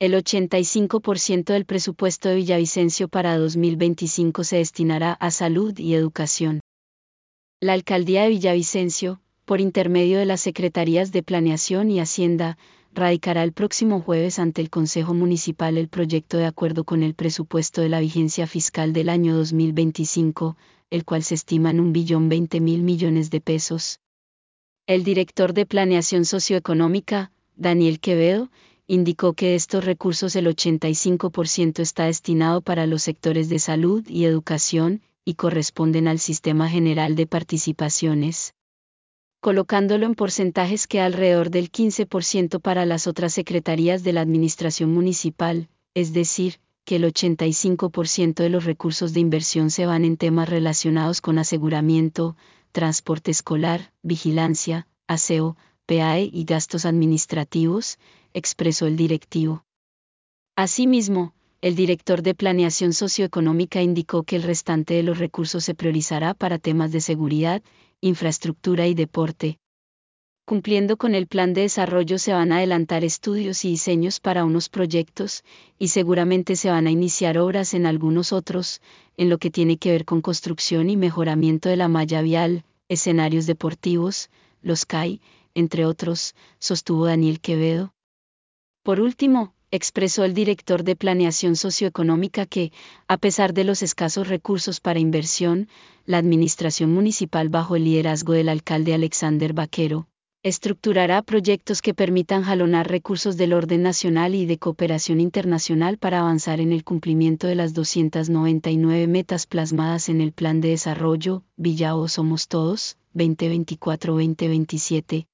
El 85% del presupuesto de Villavicencio para 2025 se destinará a salud y educación. La Alcaldía de Villavicencio, por intermedio de las Secretarías de Planeación y Hacienda, radicará el próximo jueves ante el Consejo Municipal el proyecto de acuerdo con el presupuesto de la vigencia fiscal del año 2025, el cual se estima en 1.020.000 millones de pesos. El director de Planeación Socioeconómica, Daniel Quevedo, indicó que de estos recursos el 85% está destinado para los sectores de salud y educación, y corresponden al Sistema General de Participaciones. Colocándolo en porcentajes que alrededor del 15% para las otras secretarías de la Administración Municipal, es decir, que el 85% de los recursos de inversión se van en temas relacionados con aseguramiento, transporte escolar, vigilancia, aseo, PAE y gastos administrativos, expresó el directivo. Asimismo, el director de Planeación Socioeconómica indicó que el restante de los recursos se priorizará para temas de seguridad, infraestructura y deporte. Cumpliendo con el plan de desarrollo se van a adelantar estudios y diseños para unos proyectos, y seguramente se van a iniciar obras en algunos otros, en lo que tiene que ver con construcción y mejoramiento de la malla vial, escenarios deportivos, los CAI, entre otros, sostuvo Daniel Quevedo. Por último, expresó el director de Planeación Socioeconómica que, a pesar de los escasos recursos para inversión, la administración municipal bajo el liderazgo del alcalde Alexander Vaquero, estructurará proyectos que permitan jalonar recursos del orden nacional y de cooperación internacional para avanzar en el cumplimiento de las 299 metas plasmadas en el Plan de Desarrollo, Villao Somos Todos, 2024-2027,